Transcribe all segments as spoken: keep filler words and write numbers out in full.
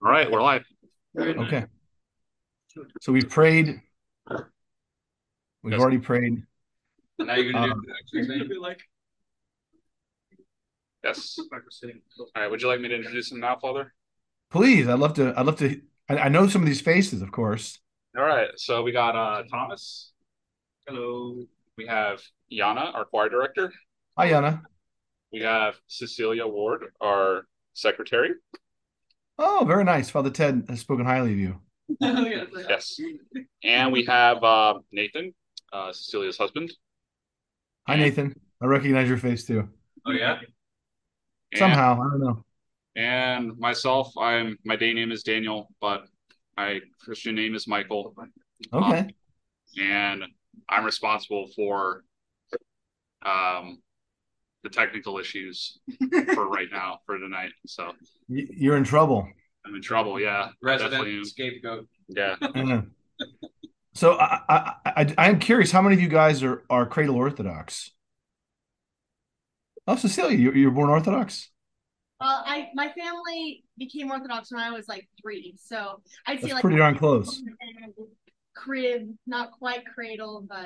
All right, we're live. Okay. So we've prayed. We've Yes. already prayed. Now you're gonna Uh, do the like yes. All right. Would you like me to introduce him now, Father? please, I'd love to. I'd love to. I, I know some of these faces, of course. All right. So we got uh Thomas. Hello. We have Yana, our choir director. Hi, Yana. We have Cecilia Ward, our secretary. Oh, very nice. Father Ted has spoken highly of you. Yes. And we have uh, Nathan, uh, Cecilia's husband. Hi, And Nathan. I recognize your face too. oh yeah. And Somehow, I don't know. and myself, I'm my day name is Daniel, but my Christian name is Michael. Um, Okay. and I'm responsible for um, the technical issues for right now for tonight. So Y- You're in trouble. I'm in trouble. Yeah, Resident definitely. scapegoat. Yeah. Uh, so I, I, I, I am curious. How many of you guys are are Cradle Orthodox? Oh, Cecilia, you're, you're born Orthodox. Well, I my family became Orthodox when I was like three, so I'd say That's like pretty darn close. crib, not quite cradle, but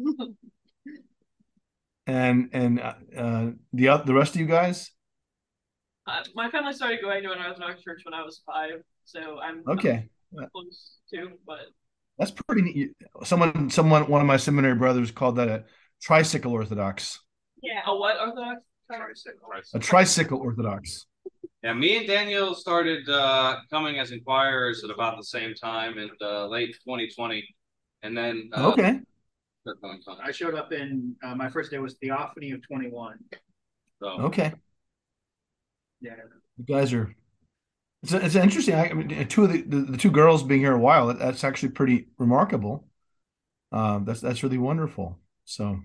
And and uh, uh, the oth- the rest of you guys. Uh, my family started going to an Orthodox church when I was five, so I'm Okay. close to. But That's pretty neat. Someone, someone, one of my seminary brothers called that a tricycle Orthodox. yeah, a what Orthodox? A tricycle Orthodox. Yeah, me and Daniel started uh, coming as inquirers at about the same time in uh, late twenty twenty, and then uh, Okay. I showed up in uh, my first day was Theophany of twenty-one. So Okay. Yeah. You guys are. It's it's interesting. I, I mean, two of the, the, the two girls being here a while. That, that's actually pretty remarkable. Um, that's that's really wonderful. So,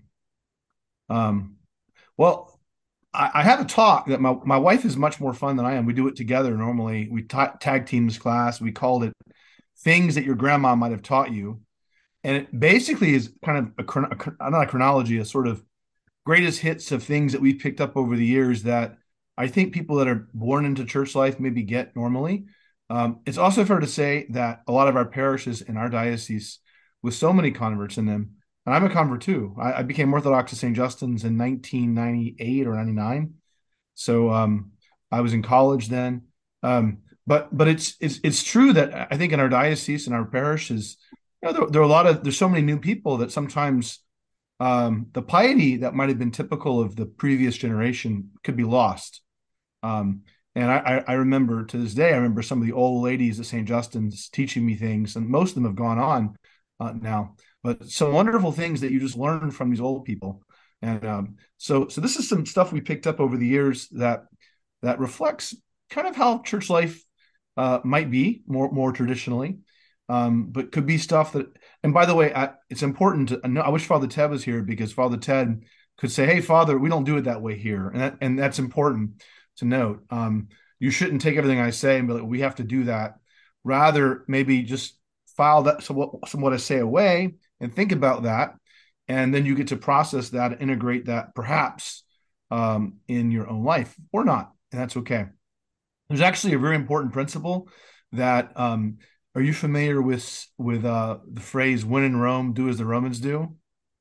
um, well, I, I have a talk that my my wife is much more fun than I am. We do it together normally. We ta tag team this class. We called it "Things That Your Grandma Might Have Taught You." And it basically is kind of a, chron- a not a chronology, a sort of greatest hits of things that we've picked up over the years that I think people that are born into church life maybe get normally. Um, it's also fair to say that a lot of our parishes in our diocese, with so many converts in them, and I'm a convert too. I, I became Orthodox at Saint Justin's in nineteen ninety-eight or ninety-nine. So um, I was in college then. Um, but but it's it's it's true that I think in our diocese and our parishes, you know, there, there are a lot of there's so many new people that sometimes um, the piety that might have been typical of the previous generation could be lost. Um, and I, I remember to this day, I remember some of the old ladies at Saint Justin's teaching me things, and most of them have gone on uh, now. But some wonderful things that you just learn from these old people. And um, so, so this is some stuff we picked up over the years that that reflects kind of how church life uh, might be more more traditionally, um, but could be stuff that. And by the way, I, it's important to. I wish Father Ted was here because Father Ted could say, "Hey, Father, we don't do it that way here," and that, and that's important to note. Um, you shouldn't take everything I say and be like, "We have to do that." Rather, maybe just file that somewhat, somewhat I say away and think about that, and then you get to process that, integrate that, perhaps um, in your own life or not, and that's okay. There's actually a very important principle that um, are you familiar with with uh, the phrase "When in Rome, do as the Romans do"?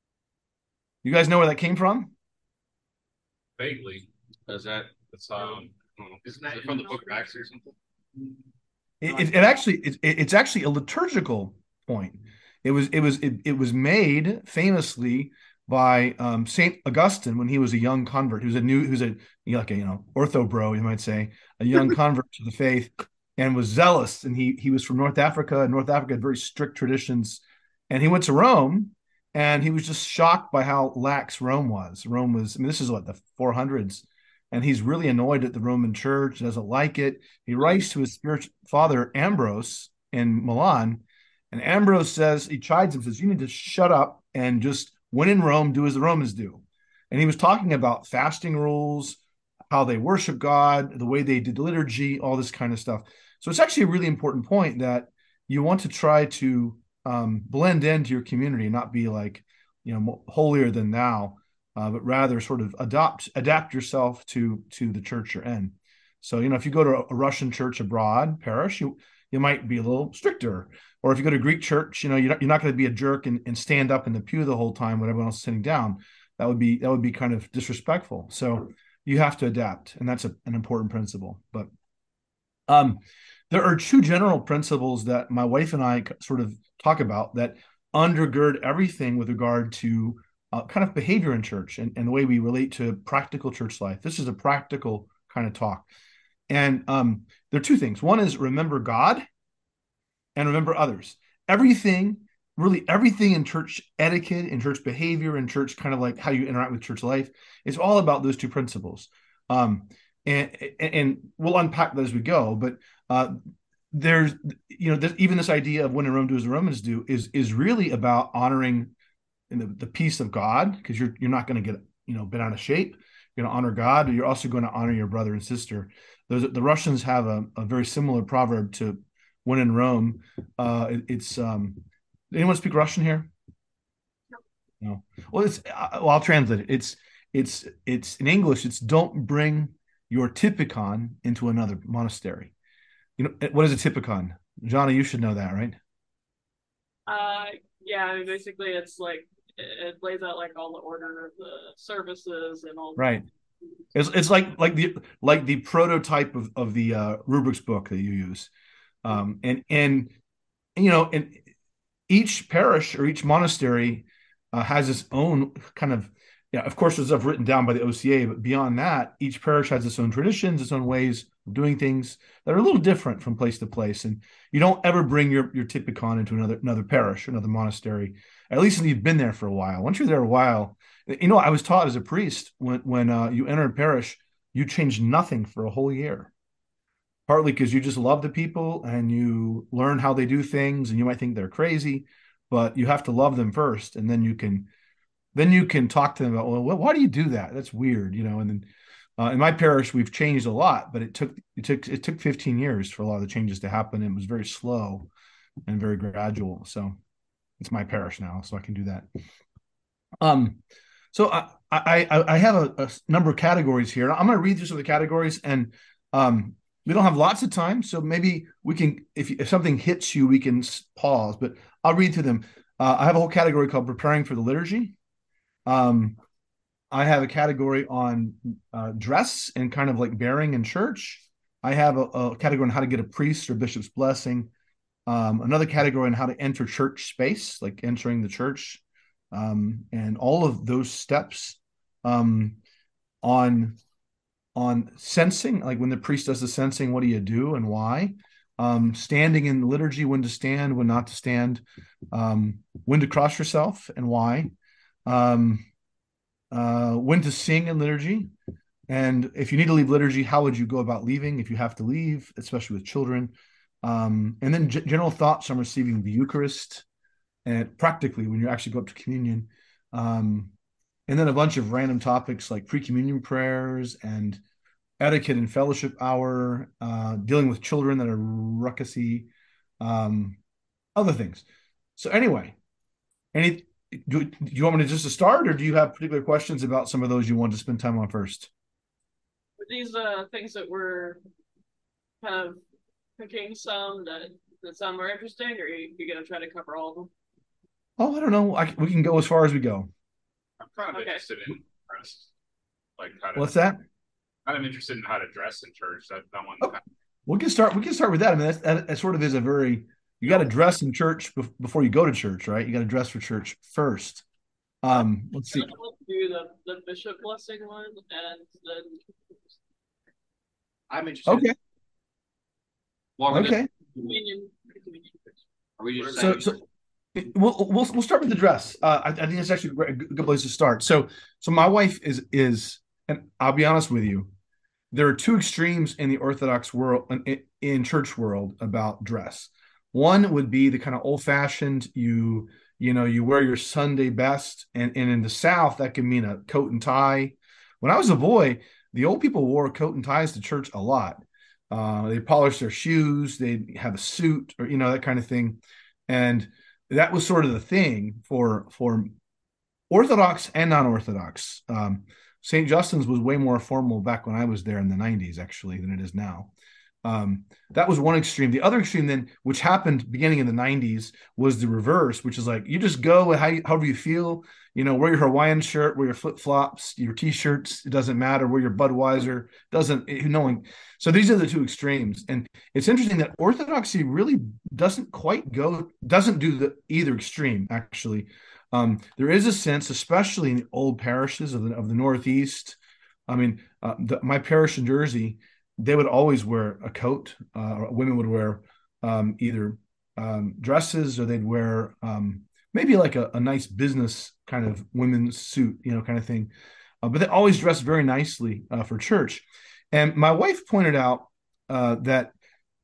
You guys know where that came from? Vaguely. Is that it's um isn't that from the book of Acts or something? It, it, it actually it, it's actually a liturgical point. It was it was it, it was made famously by um, Saint Augustine when he was a young convert. He was a new, he was a like a you know ortho bro, you might say, a young convert to the faith, and was zealous. And he he was from North Africa. And North Africa had very strict traditions. And he went to Rome, and he was just shocked by how lax Rome was. Rome was, I mean, this is what the four hundreds, and he's really annoyed at the Roman Church. Doesn't like it. He writes to his spiritual father Ambrose in Milan, and Ambrose says he chides him, says, "You need to shut up and just when in Rome, do as the Romans do." And he was talking about fasting rules, how they worship God, the way they did liturgy, all this kind of stuff. So it's actually a really important point that you want to try to um, blend into your community, not be like, you know, holier than thou, uh, but rather sort of adopt adapt yourself to to the church you're in. So, you know, if you go to a Russian church abroad, parish, you you might be a little stricter. Or if you go to Greek church, you know, you're not, you're not going to be a jerk and, and stand up in the pew the whole time when everyone else is sitting down. That would be that would be kind of disrespectful. So you have to adapt, and that's a, an important principle. But um, there are two general principles that my wife and I sort of talk about that undergird everything with regard to uh, kind of behavior in church and, and the way we relate to practical church life. This is a practical kind of talk. And um, there are two things. One is remember God and remember others. Everything, really everything in church etiquette, in church behavior, in church kind of like how you interact with church life is all about those two principles. Um, and, and we'll unpack that as we go, but uh, there's, you know, there's, even this idea of when in Rome do as the Romans do is, is really about honoring the, the peace of God, because you're, you're not going to get, you know, bent out of shape. You're going to honor God, but you're also going to honor your brother and sister. Those, the Russians have a, a very similar proverb to when in Rome. Uh, it, it's, um, anyone speak Russian here? No. No. Well, it's, uh, well, I'll translate it. It's, it's, it's in English, it's don't bring your typicon into another monastery. You know, what is a typicon? Johnny, you should know that, right? Uh, yeah, I mean, basically it's like, it lays out like all the order of the services and all. Right. It's it's like like the like the prototype of of the uh, rubrics book that you use, um, and and you know, and each parish or each monastery uh, has its own kind of, yeah. Of course, there's stuff written down by the O C A, but beyond that, each parish has its own traditions, its own ways of doing things that are a little different from place to place. And you don't ever bring your your typicon into another another parish or another monastery, at least if you've been there for a while. Once you're there a while, you know, I was taught as a priest when when uh, you enter a parish, you change nothing for a whole year. Partly because you just love the people and you learn how they do things, and you might think they're crazy, but you have to love them first, and then you can then you can talk to them about, well, why do you do that? That's weird, you know. And then uh, in my parish, we've changed a lot, but it took it took it took fifteen years for a lot of the changes to happen. It was very slow and very gradual. So it's my parish now, so I can do that. Um, so I I I have a, a number of categories here. I'm going to read through some of the categories, and um, we don't have lots of time, so maybe we can, if if something hits you, we can pause. But I'll read through them. Uh, I have a whole category called preparing for the liturgy. Um, I have a category on uh, dress and kind of like bearing in church. I have a, a category on how to get a priest or bishop's blessing. Um, another category on how to enter church space, like entering the church, um, and all of those steps. Um, on on sensing, like when the priest does the sensing, what do you do and why? Um, standing in the liturgy, when to stand, when not to stand, um, when to cross yourself and why. Um, uh, when to sing in liturgy, and if you need to leave liturgy, how would you go about leaving if you have to leave, especially with children? Um, and then g- general thoughts on receiving the Eucharist, and practically when you actually go up to communion. Um, and then a bunch of random topics like pre-communion prayers and etiquette and fellowship hour, uh, dealing with children that are ruckusy, um, other things. So anyway, any do, do you want me to just to start, or do you have particular questions about some of those you want to spend time on first? These uh things that we're kind of picking some that, that sound more interesting, or are you, you gonna try to cover all of them? Oh, I don't know. I, we can go as far as we go. I'm kind of Okay. interested in dress, like how to, What's that? kind of interested in how to dress in church. That that one. Okay. We can start. We can start with that. I mean, that's, that, that sort of is a very. You got to dress in church bef- before you go to church, right? You got to dress for church first. Um, let's see. Let's do the, the bishop blessing one, and then I'm interested. Okay. Well, we're Okay. communion. communion. Are we just So, saying? so we'll we'll we'll start with the dress. Uh, I, I think it's actually a great- a good place to start. So, so my wife is is, and I'll be honest with you, there are two extremes in the Orthodox world, in, in church world, about dress. One would be the kind of old fashioned, you you know, you wear your Sunday best, and and in the South that can mean a coat and tie. When I was a boy, the old people wore coat and ties to church a lot. Uh, they polish their shoes, they'd have a suit, or you know, that kind of thing, and that was sort of the thing for for Orthodox and non-Orthodox. Um, Saint Justin's was way more formal back when I was there in the nineties, actually, than it is now. Um, that was one extreme. The other extreme, then, which happened beginning in the nineties, was the reverse, which is like you just go with how you, however you feel. You know, wear your Hawaiian shirt, wear your flip flops, your t-shirts. It doesn't matter. Wear your Budweiser. Doesn't knowing. So these are the two extremes, and it's interesting that Orthodoxy really doesn't quite go, doesn't do the either extreme. Actually, um, there is a sense, especially in the old parishes of the of the Northeast. I mean, uh, the, my parish in Jersey, they would always wear a coat. Uh, women would wear um, either um, dresses, or they'd wear um, maybe like a, a nice business kind of women's suit, you know, kind of thing. Uh, but they always dressed very nicely uh, for church. And my wife pointed out uh, that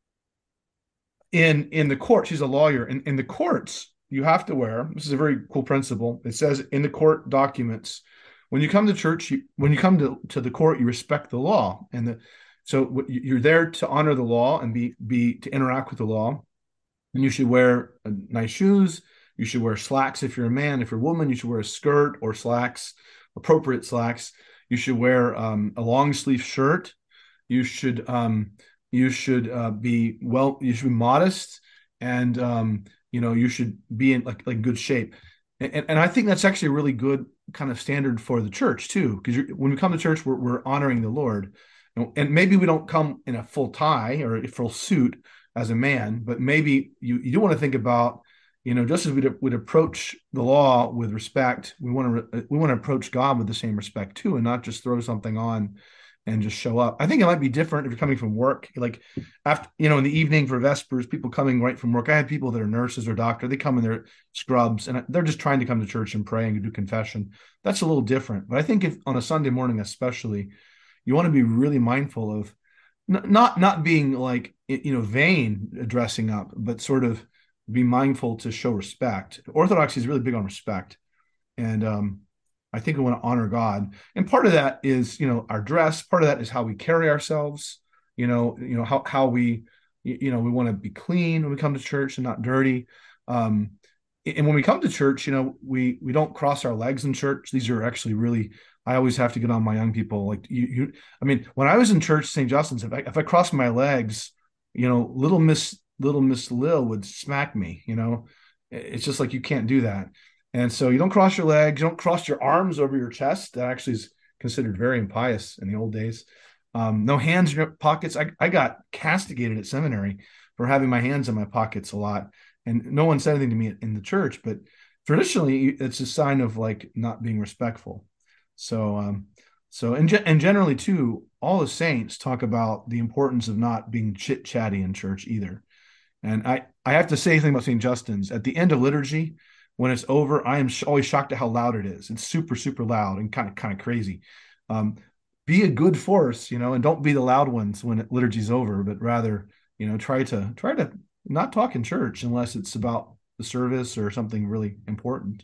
in in the court, she's a lawyer, in, in the courts, you have to wear, this is a very cool principle. It says in the court documents, when you come to church, you, when you come to, to the court, you respect the law. And the So you're there to honor the law and be be to interact with the law. And you should wear nice shoes. You should wear slacks if you're a man. If you're a woman, you should wear a skirt or slacks, appropriate slacks. You should wear um, a long sleeve shirt. You should um, you should uh, be well. You should be modest, and um, you know you should be in like like good shape. And, and I think that's actually a really good kind of standard for the church too, because when we come to church, we're, we're honoring the Lord. And maybe we don't come in a full tie or a full suit as a man, but maybe you, you do want to think about, you know, just as we would approach the law with respect, we want to we want to approach God with the same respect too, and not just throw something on and just show up. I think it might be different if you're coming from work, like after, you know, in the evening for Vespers, people coming right from work. I had people that are nurses or doctor, they come in their scrubs and they're just trying to come to church and pray and do confession. That's a little different. But I think if on a Sunday morning, especially, you want to be really mindful of not not being like, you know, vain dressing up, but sort of be mindful to show respect. Orthodoxy is really big on respect. And um, I think we want to honor God. And part of that is, you know, our dress. Part of that is how we carry ourselves, you know, you know, how, how we, you know, we want to be clean when we come to church and not dirty. Um, and when we come to church, you know, we, we don't cross our legs in church. These are actually really, I always have to get on my young people. Like you, you I mean, when I was in church, Saint Justin's, if I, if I crossed my legs, you know, little Miss, little Miss Lil would smack me, you know, it's just like, you can't do that. And so you don't cross your legs, you don't cross your arms over your chest. That actually is considered very impious in the old days. Um, no hands in your pockets. I, I got castigated at seminary for having my hands in my pockets a lot. And no one said anything to me in the church, but traditionally it's a sign of like not being respectful. So, um, so and, ge- and generally too, all the saints talk about the importance of not being chit chatty in church either. And I, I have to say something about Saint Justin's at the end of liturgy, when it's over, I am sh- always shocked at how loud it is. It's super, super loud and kind of, kind of crazy. Um, be a good force, you know, and don't be the loud ones when liturgy's over, but rather, you know, try to, try to not talk in church unless it's about the service or something really important.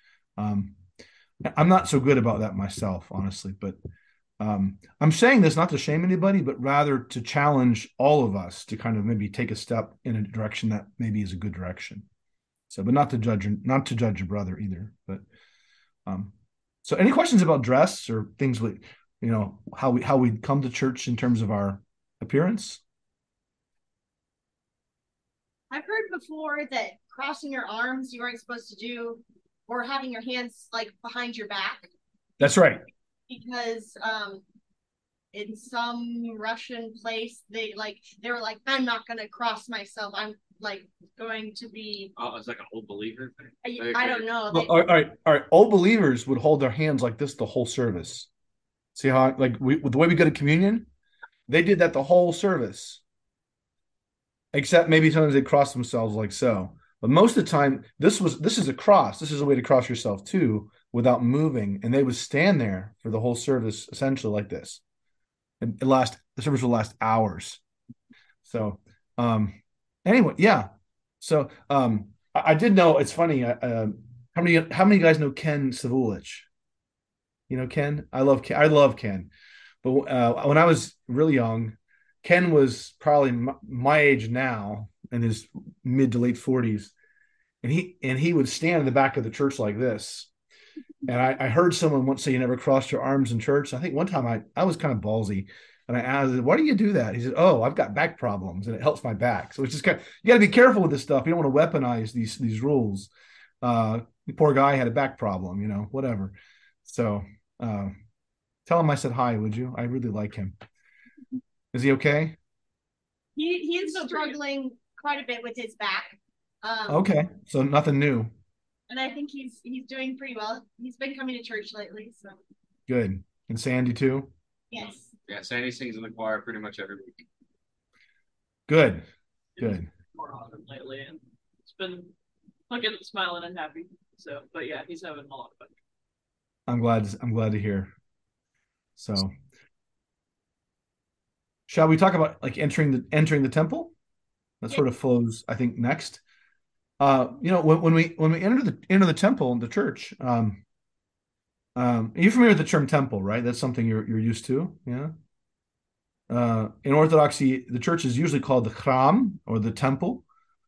Um, I'm not so good about that myself, honestly, but um, I'm saying this not to shame anybody, but rather to challenge all of us to kind of maybe take a step in a direction that maybe is a good direction. So, but not to judge, not to judge your brother either. But um, so, any questions about dress or things we, you know, how we how we come to church in terms of our appearance? I've heard before that crossing your arms you aren't supposed to do, or having your hands like behind your back. That's right. Because um, in some Russian place, they like they were like, I'm not gonna cross myself. I'm like going to be. Oh, it's like an old believer thing. I, I don't know. Well, They, all right, all right. Old believers would hold their hands like this the whole service. See how like we the way we go to communion, they did that the whole service. Except maybe sometimes they cross themselves like so. But most of the time, this was this is a cross. This is a way to cross yourself too without moving. And they would stand there for the whole service, essentially like this. And it last the service will last hours. So um anyway, yeah. So um I, I did know it's funny. Uh, how many how many guys know Ken Savulich? You know Ken? I love Ken. I love Ken. But uh, when I was really young, Ken was probably my, my age now, in his mid to late forties, and he and he would stand in the back of the church like this, And I, I heard someone once say you never crossed your arms in church. I think one time I, I was kind of ballsy and I asked, why do you do that? He said, oh, I've got back problems and it helps my back. So it's just kind of, you got to be careful with this stuff. You don't want to weaponize these, these rules. Uh, the poor guy had a back problem, you know, whatever. So uh, tell him I said hi, would you? I really like him. Is he okay? He he's struggling quite a bit with his back. Um, Okay. So nothing new. and I think he's he's doing pretty well. He's been coming to church lately, so Good. And Sandy too? yes. Yeah, Sandy sings in the choir pretty much every week. Good. Good. More often lately, and it's been looking, smiling, and happy. So, but yeah, he's having a lot of fun. I'm glad. I'm glad to hear. So, shall we talk about like entering the entering the temple? That Yeah. sort of flows, I think, next. Uh, you know, when, when we when we enter the enter the temple, the church. Um, um, are you familiar with the term temple, right? That's something you're you're used to, yeah. Uh, in Orthodoxy, the church is usually called the Chram or the temple.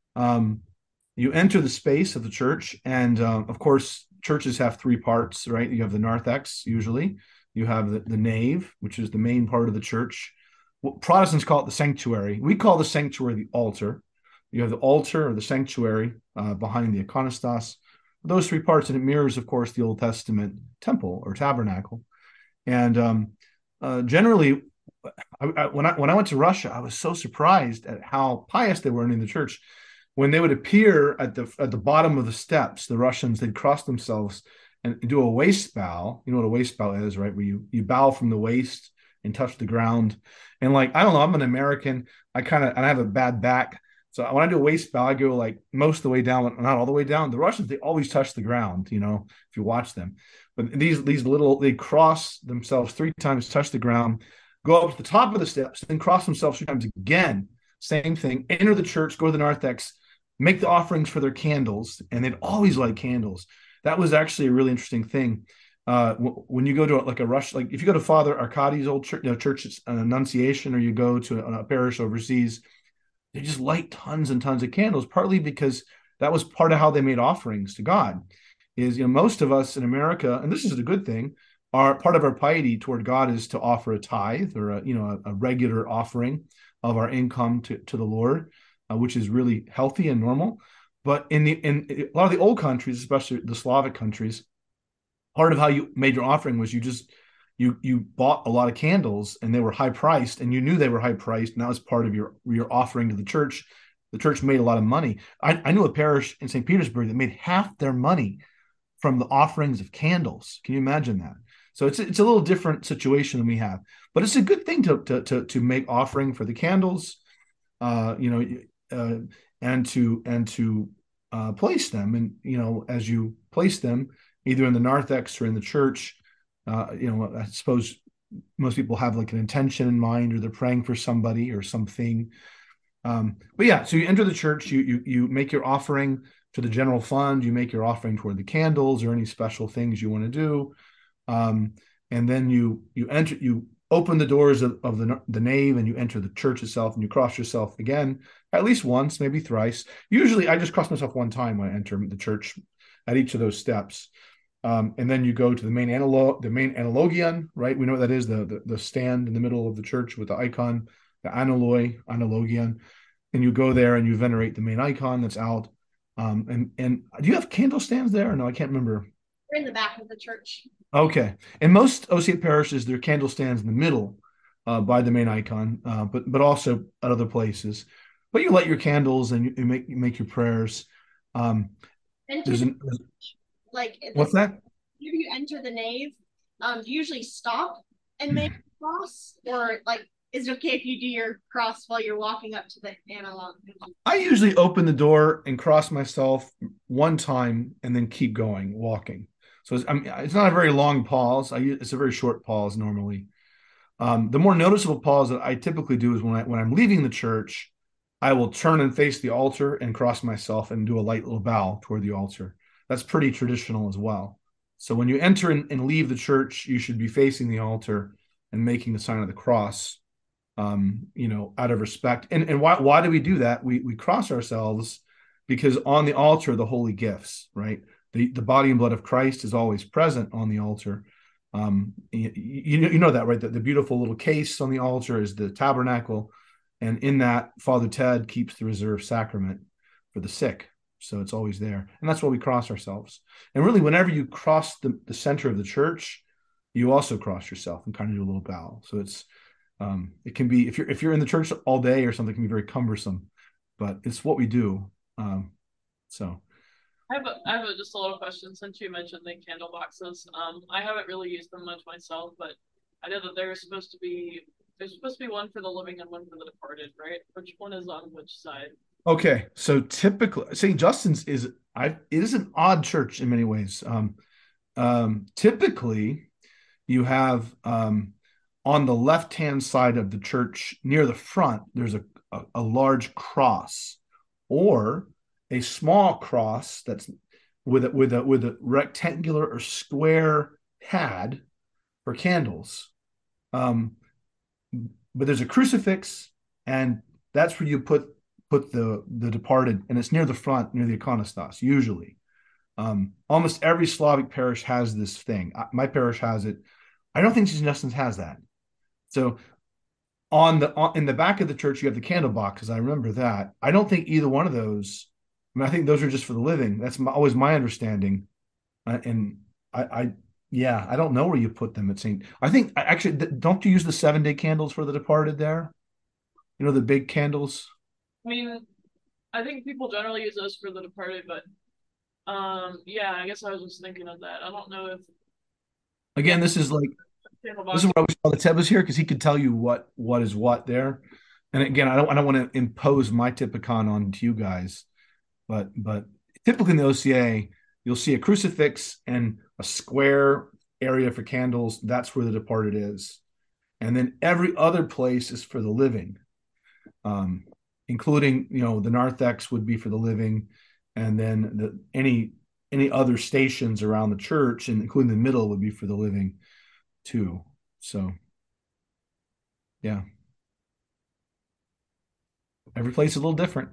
Um, you enter the space of the church, and uh, of course, churches have three parts, right? You have the narthex, usually. You have the, the nave, which is the main part of the church. Well, Protestants call it the sanctuary. We call the sanctuary the altar. You have the altar or the sanctuary uh, behind the iconostas. Those three parts, and it mirrors, of course, the Old Testament temple or tabernacle. And um, uh, generally, I, I, when I when I went to Russia, I was so surprised at how pious they were in the church. When they would appear at the at the bottom of the steps, the Russians, they'd cross themselves and do a waist bow. You know what a waist bow is, right? Where you you bow from the waist and touch the ground. And like, I don't know, I'm an American. I kind of and I have a bad back. So when I do a waist bow, I go like most of the way down, not all the way down. The Russians, they always touch the ground, you know, if you watch them. But these these little, they cross themselves three times, touch the ground, go up to the top of the steps, then cross themselves three times again. Same thing. Enter the church, go to the narthex, make the offerings for their candles, and they'd always light candles. That was actually a really interesting thing. Uh, w- when you go to like a rush, like if you go to Father Arcadi's old church, you know, church uh, Annunciation, or you go to a, a parish overseas, they just light tons and tons of candles, partly because that was part of how they made offerings to God. Is, you know, most of us in America, and this is a good thing, our part of our piety toward God is to offer a tithe or a, you know, a, a regular offering of our income to, to the Lord, uh, which is really healthy and normal. But in the in a lot of the old countries, especially the Slavic countries, part of how you made your offering was you just you you bought a lot of candles, and they were high priced, and you knew they were high priced, and that was part of your your offering to the church. The church made a lot of money. I, I knew a parish in Saint Petersburg that made half their money from the offerings of candles. Can you imagine that? So it's it's a little different situation than we have, but it's a good thing to to to, to make offering for the candles, uh, you know, uh, and to and to uh, place them, and you know, as you place them, either in the narthex or in the church, uh, you know, I suppose most people have like an intention in mind, or they're praying for somebody or something. Um, but yeah, so you enter the church, you you you make your offering to the general fund, you make your offering toward the candles or any special things you want to do. Um, and then you you enter, you open the doors of, of the, the nave, and you enter the church itself, and you cross yourself again, at least once, maybe thrice. Usually I just cross myself one time when I enter the church at each of those steps. Um, and then you go to the main analog, the main analogion, right? We know what that is, the, the the stand in the middle of the church with the icon, the analoi, analogion. And you go there and you venerate the main icon that's out. Um, and and do you have candle stands there? No, I can't remember. We're in the back of the church. Okay. In most O C eight parishes, there are candle stands in the middle uh, by the main icon, uh, but but also at other places. But you light your candles and you, you make you make your prayers. Um, And there's to, an, like what's that? if you enter the nave, um, do you usually stop and make a cross, or like is it okay if you do your cross while you're walking up to the analog? I usually open the door and cross myself one time and then keep going, walking. So it's, I mean, it's not a very long pause. I it's a very short pause normally. Um, the more noticeable pause that I typically do is when I when I'm leaving the church, I will turn and face the altar and cross myself and do a light little bow toward the altar. That's pretty traditional as well. So when you enter and, and leave the church, you should be facing the altar and making the sign of the cross, um, you know, out of respect. And and why why do we do that? We we cross ourselves because on the altar are the holy gifts, right? the, the body and blood of Christ is always present on the altar. Um, you, you know that, right? That the beautiful little case on the altar is the tabernacle. And in that, Father Ted keeps the reserved sacrament for the sick. So it's always there. And that's why we cross ourselves. And really, whenever you cross the, the center of the church, you also cross yourself and kind of do a little bow. So it's, um, it can be, if you're, if you're in the church all day or something, it can be very cumbersome, but it's what we do. Um, so. I have, a, I have a, just a little question since you mentioned the candle boxes. Um, I haven't really used them much myself, but I know that there's supposed to be, there's supposed to be one for the living and one for the departed, right? Which one is on which side? Okay, so typically Saint Justin's is I it is an odd church in many ways. Um, um, typically, you have um, on the left-hand side of the church near the front, there's a, a, a large cross or a small cross that's with a, with a with a rectangular or square pad for candles. Um, but there's a crucifix, and that's where you put put the the departed, and it's near the front, near the iconostas, usually. Um, almost every Slavic parish has this thing. My parish has it. I don't think Saint Justin's has that. So on the on, in the back of the church, you have the candle boxes. I remember that. I don't think either one of those. I mean, I think those are just for the living. That's my, always my understanding. Uh, and I, I, yeah, I don't know where you put them at Saint. I think actually, don't you use the seven day candles for the departed there? You know, the big candles. I mean, I think people generally use those for the departed, but um, yeah, I guess I was just thinking of that. I don't know if again, this is like this is what I wish Father Ted was here, because he could tell you what what is what there. And again, I don't I don't want to impose my typicon on to you guys, but but typically in the O C A, you'll see a crucifix and a square area for candles. That's where the departed is, and then every other place is for the living. Um, including, you know, the narthex would be for the living, and then the any any other stations around the church, and including the middle, would be for the living too. So yeah, every place is a little different.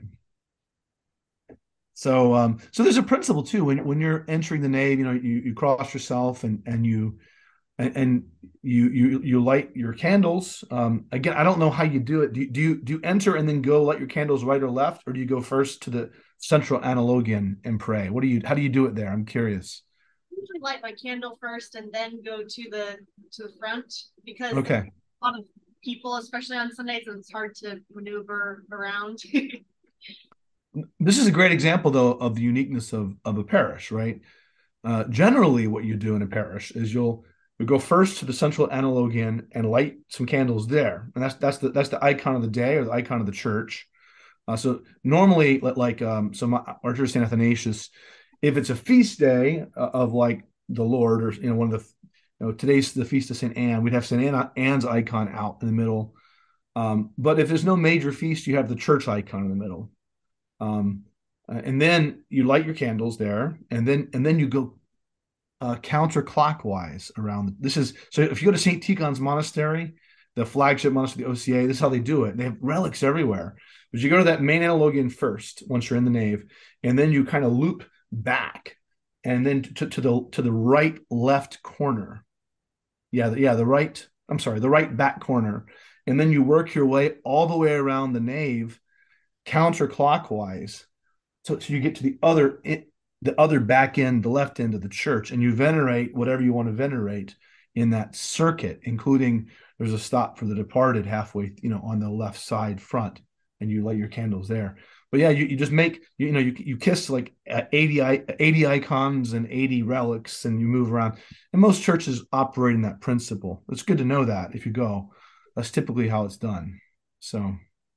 So um, so there's a principle too when when you're entering the nave, you know, you, you cross yourself and and you and, and you you you light your candles. Um, again, I don't know how you do it. Do you, do you do you enter and then go light your candles right or left, or do you go first to the central analogian and pray? What do you how do you do it there? I'm curious. I usually light my candle first and then go to the to the front, because Okay. a lot of people, especially on Sundays, and it's hard to maneuver around. This is a great example, though, of the uniqueness of of a parish, right? Uh, generally, what you do in a parish is you'll you go first to the central analogian and light some candles there, and that's that's the that's the icon of the day, or the icon of the church. Uh, so normally, like um, so, my, our church, Saint Athanasius, if it's a feast day of like the Lord, or you know, one of the, you know, today's the feast of Saint Anne, we'd have Saint Anne, Anne's icon out in the middle. Um, but if there's no major feast, you have the church icon in the middle. Um, and then you light your candles there, and then and then you go uh, counterclockwise around. This is so if you go to Saint Tikhon's monastery, the flagship monastery of the O C A, this is how they do it. They have relics everywhere. But you go to that main analogian first once you're in the nave, and then you kind of loop back, and then to, to the to the right left corner. Yeah, the, yeah, the right. I'm sorry, the right back corner, and then you work your way all the way around the nave, counterclockwise, so, so you get to the other the other back end, the left end of the church, and you venerate whatever you want to venerate in that circuit, including there's a stop for the departed halfway, you know, on the left side front, and you light your candles there. But yeah, you, you just make, you, you know, you you kiss like eighty, eighty icons and eighty relics, and you move around. And most churches operate in that principle. It's good to know that if you go. That's typically how it's done. So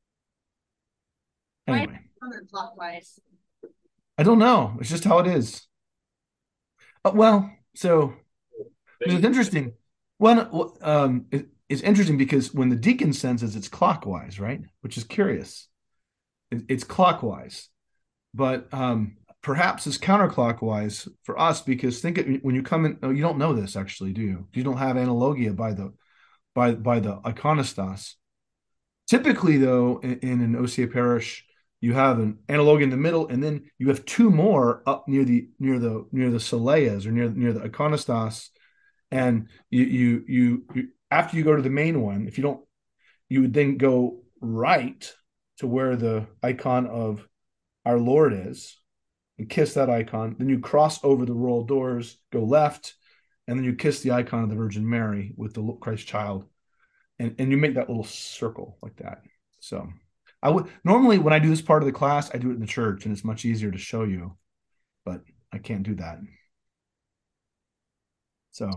anyway. Counterclockwise. I don't know. It's just how it is. Uh, well, so it's interesting. Well, um, it, it's interesting because when the deacon senses, it's clockwise, right? Which is curious. It, it's clockwise, but um, perhaps it's counterclockwise for us, because think it, when you come in, oh, you don't know this actually, do you? You don't have analogia by the by by the iconostas. Typically, though, in, in an O C A parish, you have an analog in the middle, and then you have two more up near the near the near the soleas or near near the iconostas. And you you you, you after you go to the main one, if you don't, you would then go right to where the icon of our Lord is and kiss that icon. Then you cross over the royal doors, go left, and then you kiss the icon of the Virgin Mary with the Christ child. And, and you make that little circle like that. So I would normally, when I do this part of the class, I do it in the church, and it's much easier to show you, but I can't do that. So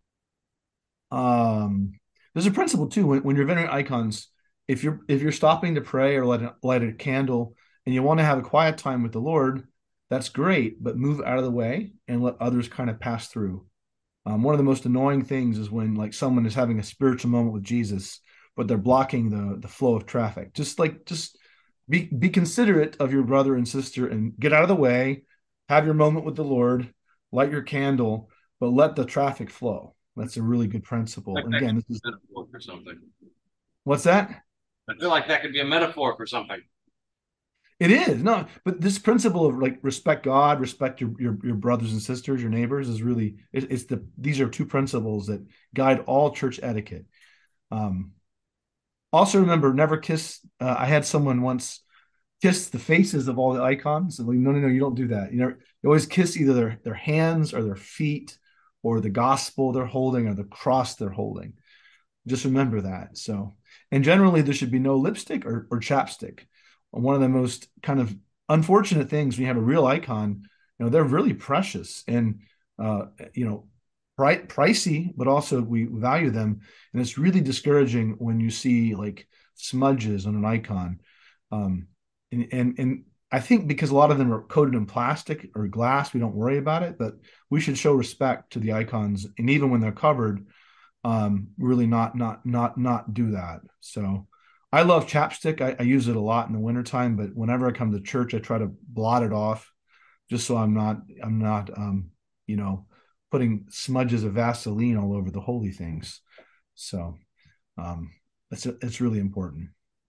um, there's a principle too when, when you're venerating icons. If you're if you're stopping to pray or light a, light a candle and you want to have a quiet time with the Lord, that's great, but move out of the way and let others kind of pass through. Um, one of the most annoying things is when like someone is having a spiritual moment with Jesus, but they're blocking the the flow of traffic. Just like just be be considerate of your brother and sister and get out of the way, have your moment with the Lord, light your candle, but let the traffic flow. That's a really good principle. Like And that again, could this be is a metaphor for something. what's that? I feel like that could be a metaphor for something. It is no, but this principle of like respect God, respect your your, your brothers and sisters, your neighbors is really it, it's the these are two principles that guide all church etiquette. Um, also remember, never kiss. Uh, I had someone once kiss the faces of all the icons, and like, no, no, no, you don't do that. You know, you always kiss either their their hands or their feet, or the gospel they're holding, or the cross they're holding. Just remember that. So, and generally, there should be no lipstick or, or chapstick. One of the most kind of unfortunate things when you have a real icon, you know, they're really precious and, uh, you know, pri- pricey, but also we value them. And it's really discouraging when you see like smudges on an icon. Um, and, and, and I think because a lot of them are coated in plastic or glass, we don't worry about it, but we should show respect to the icons. And even when they're covered, um really not not not not do that. So I love chapstick. I, I use it a lot in the wintertime, but whenever I come to church I try to blot it off just so i'm not i'm not um you know putting smudges of Vaseline all over the holy things. So um it's it's really important.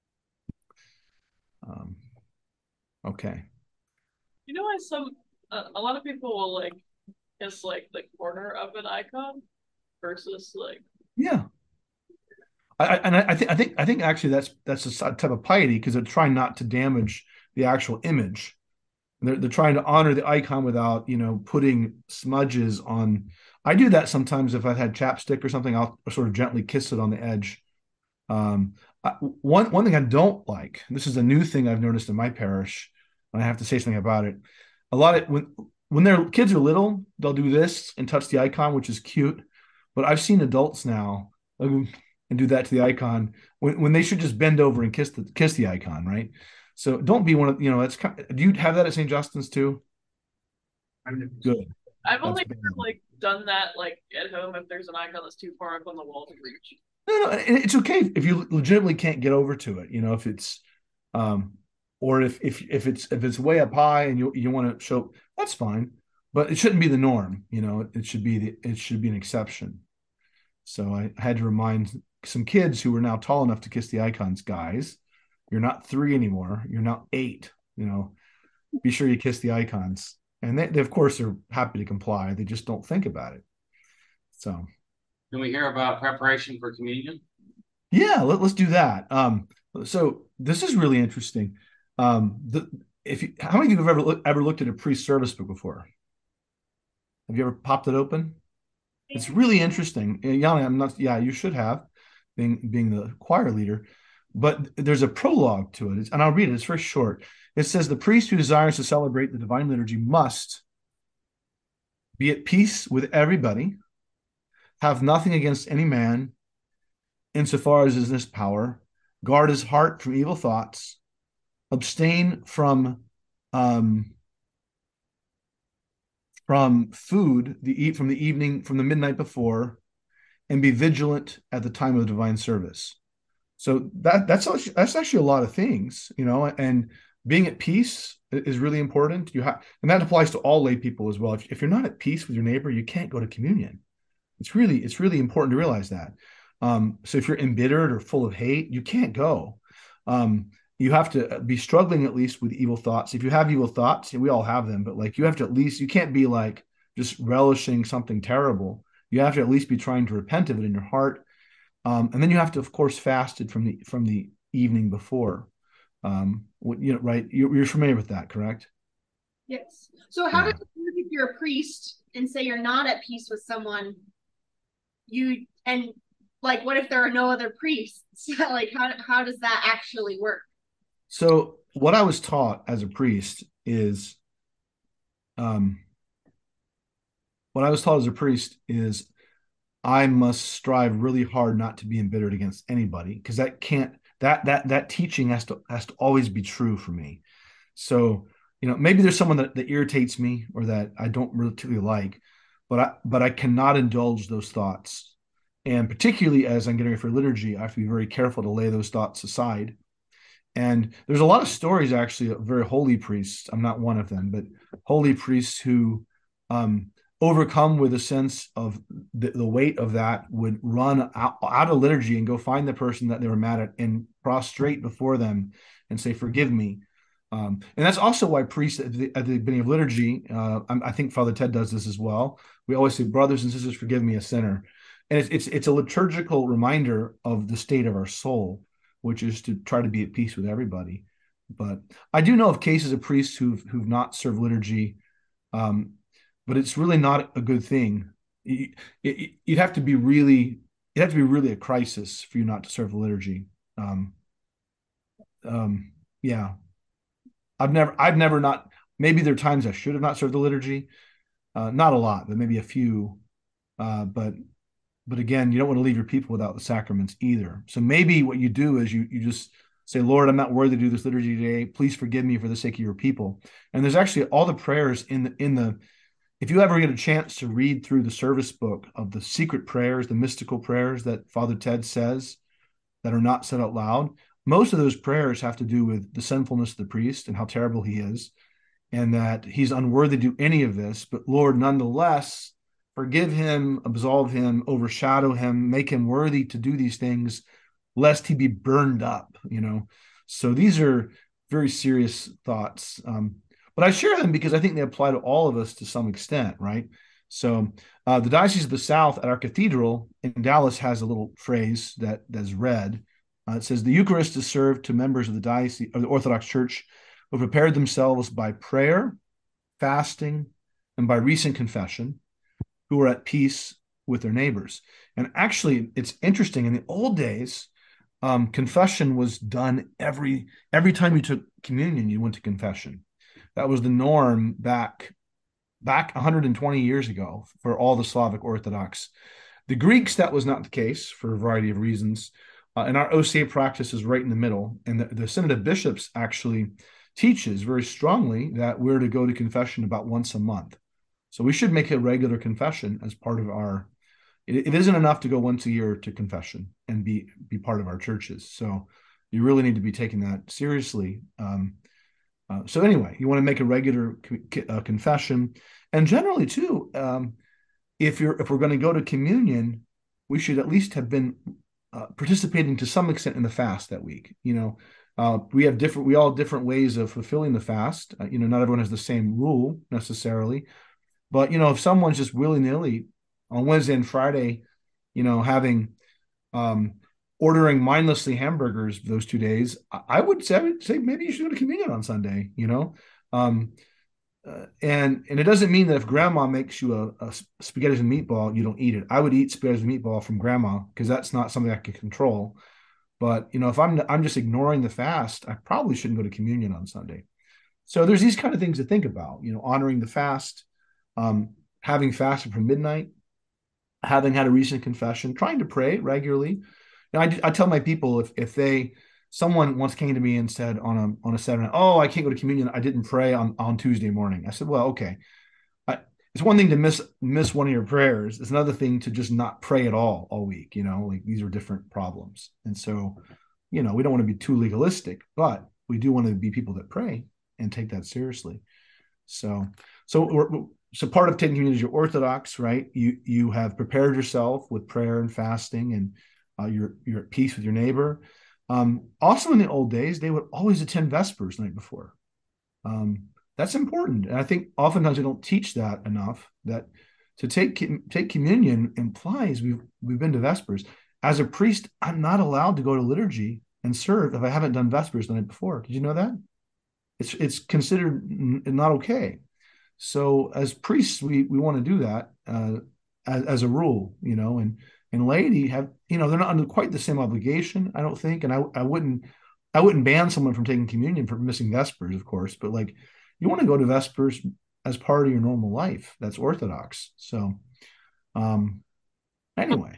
um okay. You know why some uh, a lot of people will like kiss like the corner of an icon versus like Yeah. I, and I, I think I think I think actually that's that's a type of piety because they're trying not to damage the actual image. They're they're trying to honor the icon without, you know, putting smudges on. I do that sometimes if I've had chapstick or something. I'll sort of gently kiss it on the edge. Um, I, one one thing I don't like. This is a new thing I've noticed in my parish, and I have to say something about it. A lot of when when their kids are little, they'll do this and touch the icon, which is cute. But I've seen adults now like, and do that to the icon when, when they should just bend over and kiss the kiss the icon, right? So don't be one of you know. That's kind of, do you have that at Saint Justin's too? Good. I've only That's ever like done that like at home if there's an icon that's too far up on the wall to reach. No, no, and it's okay if you legitimately can't get over to it. You know, if it's, um, or if if if it's if it's way up high and you you want to show, that's fine, but it shouldn't be the norm. You know, it should be the it should be an exception. So I had to remind some kids who were now tall enough to kiss the icons, guys, you're not three anymore. You're now eight. You know, be sure you kiss the icons. And they, they of course, are happy to comply. They just don't think about it. So, Can we hear about preparation for communion? yeah, let, let's do that. Um, so this is really interesting. Um, the if you, how many of you have ever ever looked at a pre-service book before? Have you ever popped it open? It's really interesting. Yanni, I'm not. Yeah, you should have, being being the choir leader. But there's a prologue to it, it's, and I'll read it. It's very short. It says, "The priest who desires to celebrate the divine liturgy must be at peace with everybody, have nothing against any man, insofar as is in his power, guard his heart from evil thoughts, abstain from um, from food the eat from the evening from the midnight before, and be vigilant at the time of the divine service." So that that's actually, that's actually a lot of things, you know, and being at peace is really important. You have, and that applies to all lay people as well. If, if you're not at peace with your neighbor, you can't go to communion. It's really it's really important to realize that. Um, so if you're embittered or full of hate, you can't go. Um, you have to be struggling at least with evil thoughts. If you have evil thoughts, we all have them, but like you have to at least, you can't be like just relishing something terrible. You have to at least be trying to repent of it in your heart. Um, and then you have to, of course, fast it from the from the evening before. Um, you know, right? You're, you're familiar with that, correct? Yes. So how Yeah. does it work if you're a priest and say you're not at peace with someone? You and like, what if there are no other priests? Like, how how does that actually work? So what I was taught as a priest is, um, what I was taught as a priest is I must strive really hard not to be embittered against anybody, because that can't that that that teaching has to has to always be true for me. So, you know, maybe there's someone that, that irritates me or that I don't really particularly like, but I but I cannot indulge those thoughts. And particularly as I'm getting ready for liturgy, I have to be very careful to lay those thoughts aside. And there's a lot of stories actually of very holy priests. I'm not one of them, but holy priests who um, overcome with a sense of the, the weight of that would run out, out of liturgy and go find the person that they were mad at and prostrate before them and say, "Forgive me." Um, and that's also why priests at the, at the beginning of liturgy, uh, I, I think Father Ted does this as well. We always say, "Brothers and sisters, forgive me, a sinner." And it's, it's, it's a liturgical reminder of the state of our soul, which is to try to be at peace with everybody. But I do know of cases of priests who've who've not served liturgy, um, but it's really not a good thing. You, would have to be really, it have to be really a crisis for you not to serve the liturgy. Um, um, yeah, I've never, I've never not. Maybe there are times I should have not served the liturgy, uh, not a lot, but maybe a few. Uh, but But again, you don't want to leave your people without the sacraments either. So maybe what you do is you you just say, "Lord, I'm not worthy to do this liturgy today. Please forgive me for the sake of your people." And there's actually all the prayers in the in the. If you ever get a chance to read through the service book of the secret prayers, the mystical prayers that Father Ted says that are not said out loud, most of those prayers have to do with the sinfulness of the priest and how terrible he is, and that he's unworthy to do any of this. But Lord, nonetheless, forgive him, absolve him, overshadow him, make him worthy to do these things, lest he be burned up, you know. So these are very serious thoughts. Um, but I share them because I think they apply to all of us to some extent, right? So uh, the Diocese of the South at our cathedral in Dallas has a little phrase that that's read. Uh, it says, "The Eucharist is served to members of the Diocese of the Orthodox Church who prepared themselves by prayer, fasting, and by recent confession, who are at peace with their neighbors." And actually, it's interesting. In the old days, um, confession was done every every time you took communion, you went to confession. That was the norm back back one hundred twenty years ago for all the Slavic Orthodox. The Greeks, that was not the case for a variety of reasons. Uh, and our O C A practice is right in the middle. And the, the Synod of Bishops actually teaches very strongly that we're to go to confession about once a month. So we should make a regular confession as part of our, it, it isn't enough to go once a year to confession and be, be part of our churches. So you really need to be taking that seriously. Um, uh, so anyway, you want to make a regular co- uh, confession. And generally too, um, if you're, if we're going to go to communion, we should at least have been uh, participating to some extent in the fast that week. You know, uh, we have different, we all have different ways of fulfilling the fast. Uh, you know, not everyone has the same rule necessarily. But, you know, if someone's just willy-nilly on Wednesday and Friday, you know, having, um, ordering mindlessly hamburgers those two days, I would say, I would say maybe you should go to communion on Sunday, you know? Um, uh, and and it doesn't mean that if grandma makes you a, a spaghetti and meatball, you don't eat it. I would eat spaghetti and meatball from grandma because that's not something I can control. But, you know, if I'm I'm just ignoring the fast, I probably shouldn't go to communion on Sunday. So there's these kind of things to think about, you know, honoring the fast, um, having fasted from midnight, having had a recent confession, trying to pray regularly. And I, I tell my people if if they someone once came to me and said on a on a Saturday night, "Oh, I can't go to communion. I didn't pray on, on Tuesday morning." I said, "Well, okay. I, it's one thing to miss miss one of your prayers. It's another thing to just not pray at all all week. You know, like these are different problems. And so, you know, we don't want to be too legalistic, but we do want to be people that pray and take that seriously. So, so we're, so part of taking communion is you're Orthodox, right? You you have prepared yourself with prayer and fasting, and uh, you're you're at peace with your neighbor. Um, also in the old days, they would always attend Vespers the night before. Um, that's important. And I think oftentimes we don't teach that enough, that to take take communion implies we've we've been to Vespers. As a priest, I'm not allowed to go to liturgy and serve if I haven't done Vespers the night before. Did you know that? It's it's considered not okay. So as priests, we we want to do that uh, as, as a rule, you know, and and laity have, you know, they're not under quite the same obligation, I don't think. And I I wouldn't I wouldn't ban someone from taking communion for missing Vespers, of course, but like you want to go to Vespers as part of your normal life. That's Orthodox. So um anyway.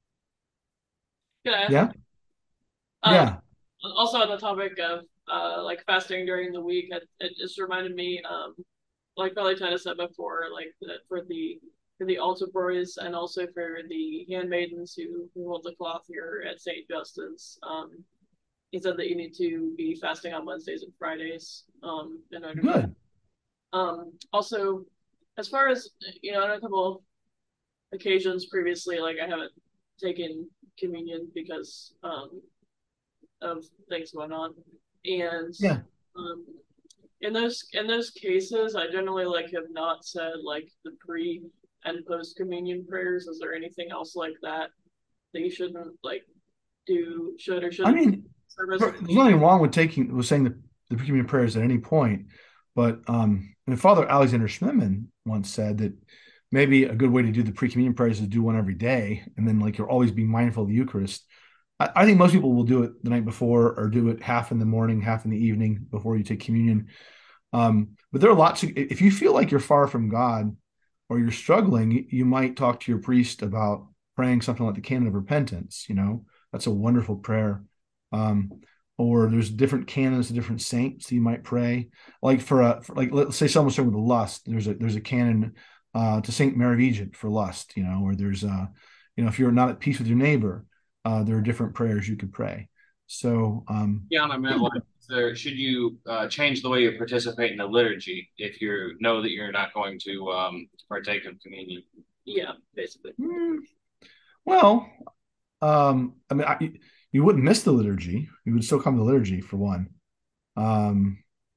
Yeah. Yeah. Um, Yeah. Also on the topic of uh like fasting during the week, it, it just reminded me, um, like Belly kind of said before, like the, for the for the altar boys and also for the handmaidens who, who hold the cloth here at Saint Justin's. Um, he said that you need to be fasting on Wednesdays and Fridays. Um, in order Good. to, um, also, as far as you know, on a couple of occasions previously, like I haven't taken communion because um of things going on, and Yeah. um, in those in those cases, I generally like have not said like the pre and post communion prayers. Is there anything else like that that you shouldn't like do, should or I shouldn't mean, service? there's nothing wrong with taking with saying the, the communion prayers at any point, but um, and Father Alexander Schmemann once said that maybe a good way to do the pre-communion prayers is to do one every day, and then like you're always being mindful of the Eucharist. I, I think most people will do it the night before, or do it half in the morning, half in the evening before you take communion. Um, but there are lots of, if you feel like you're far from God or you're struggling, you might talk to your priest about praying something like the Canon of Repentance. You know, that's a wonderful prayer. Um, or there's different canons to different saints that you might pray. Like for a, for like, let's say someone's struggling with lust. There's a, there's a canon uh, to Saint Mary of Egypt for lust, you know, or there's a, you know, if you're not at peace with your neighbor, uh, there are different prayers you could pray. So, um, Yeah, I meant like, there should you uh, change the way you participate in the liturgy if you know that you're not going to um, partake of communion? Yeah, basically. mm, well, um, I mean, I, you wouldn't miss the liturgy. You would still come to the liturgy for one. Um,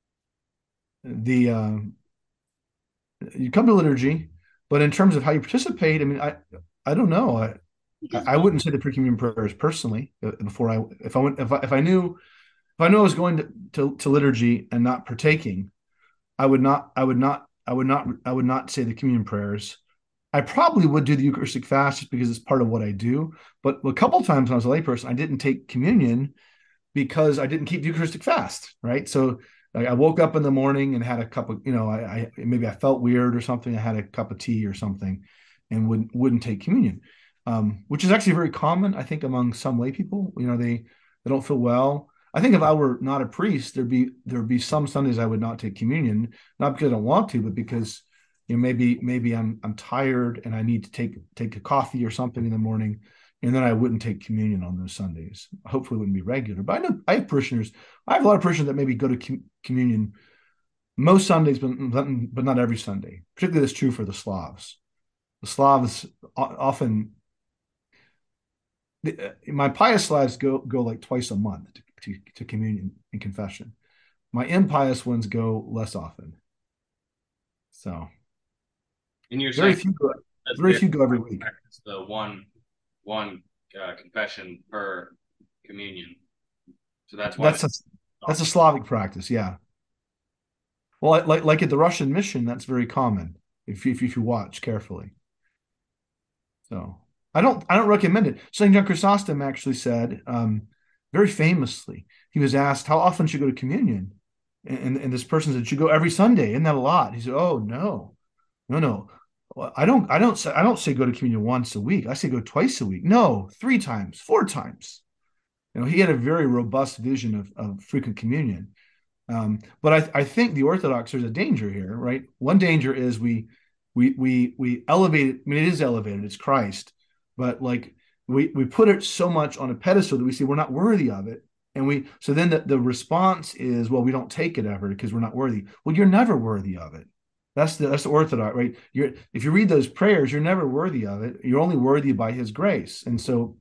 the uh, you come to liturgy, but in terms of how you participate, I mean, I I don't know. I I wouldn't say the pre-communion prayers personally uh, before I if I went if I, if I knew if I knew I was going to, to to liturgy and not partaking, I would not I would not I would not I would not say the communion prayers. I probably would do the Eucharistic fast just because it's part of what I do. But a couple of times when I was a layperson, I didn't take communion because I didn't keep the Eucharistic fast, right? So like, I woke up in the morning and had a cup of, you know, I, I maybe I felt weird or something. I had a cup of tea or something, and wouldn't wouldn't take communion, um, which is actually very common, I think, among some lay people. You know, they they don't feel well. I think if I were not a priest, there'd be there'd be some Sundays I would not take communion, not because I don't want to, but because you know maybe maybe I'm I'm tired and I need to take take a coffee or something in the morning, and then I wouldn't take communion on those Sundays. Hopefully, it wouldn't be regular. But I know I have parishioners. I have a lot of parishioners that maybe go to com- communion most Sundays, but but not every Sunday. Particularly, that's true for the Slavs. The Slavs often, my pious Slavs go go like twice a month to, to, to communion and confession. My impious ones go less often. So, And you're very saying few go, very few go every week. The one one uh, confession per communion. So that's why that's a, that's a Slavic practice, yeah. Well, like like at the Russian mission, that's very common if you, if you, if you watch carefully. So I don't I don't recommend it. Saint John Chrysostom actually said, um, very famously, he was asked how often should you go to communion, and, and this person said, "You go every Sunday." Isn't that a lot? He said, "Oh no, no, no. I don't I don't say I don't say go to communion once a week. I say go twice a week. No, three times, four times." You know, he had a very robust vision of, of frequent communion. Um, but I, I think the Orthodox, there's a danger here, right? One danger is we we we we elevate it. I mean, it is elevated, it's Christ, but like we we put it so much on a pedestal that we say we're not worthy of it. And we so then the, the response is, well, we don't take it ever because we're not worthy. Well, you're never worthy of it. That's the that's the Orthodox, right? You're if you read those prayers, you're never worthy of it. You're only worthy by his grace. And so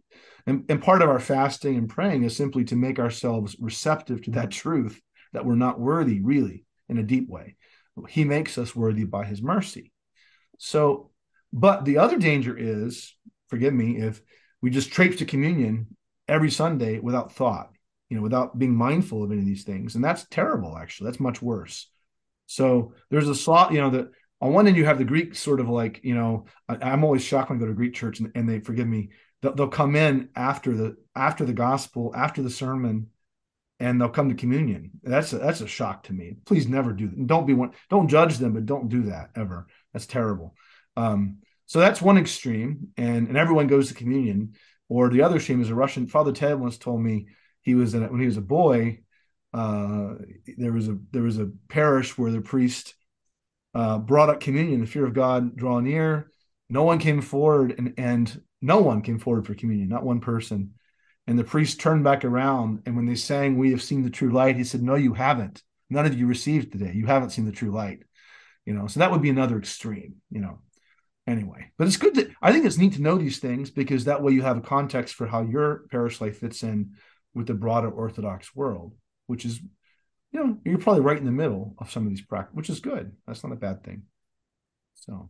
And, and part of our fasting and praying is simply to make ourselves receptive to that truth that we're not worthy, really, in a deep way. He makes us worthy by his mercy. So, but the other danger is, forgive me, if we just traipse to communion every Sunday without thought, you know, without being mindful of any of these things. And that's terrible, actually. That's much worse. So there's a slot, you know, that on one end you have the Greek sort of like, you know, I, I'm always shocked when I go to Greek church and, and they, forgive me, they'll, they'll come in after the after the gospel, after the sermon, and they'll come to communion. That's a, that's a shock to me. Please never do that. Don't be one. Don't judge them, but don't do that ever. That's terrible. Um, so that's one extreme, and and everyone goes to communion. Or the other extreme is a Russian. Father Ted once told me he was in when he was a boy. Uh, there was a there was a parish where the priest uh, brought up communion. The fear of God draw near. No one came forward, and and no one came forward for communion. Not one person. And the priest turned back around, and when they sang, "We have seen the true light," he said, "No, you haven't. None of you received today. You haven't seen the true light." You know, so that would be another extreme. You know, anyway. But it's good to. I think it's neat to know these things because that way you have a context for how your parish life fits in with the broader Orthodox world. Which is, you know, you're probably right in the middle of some of these practices, which is good. That's not a bad thing. So,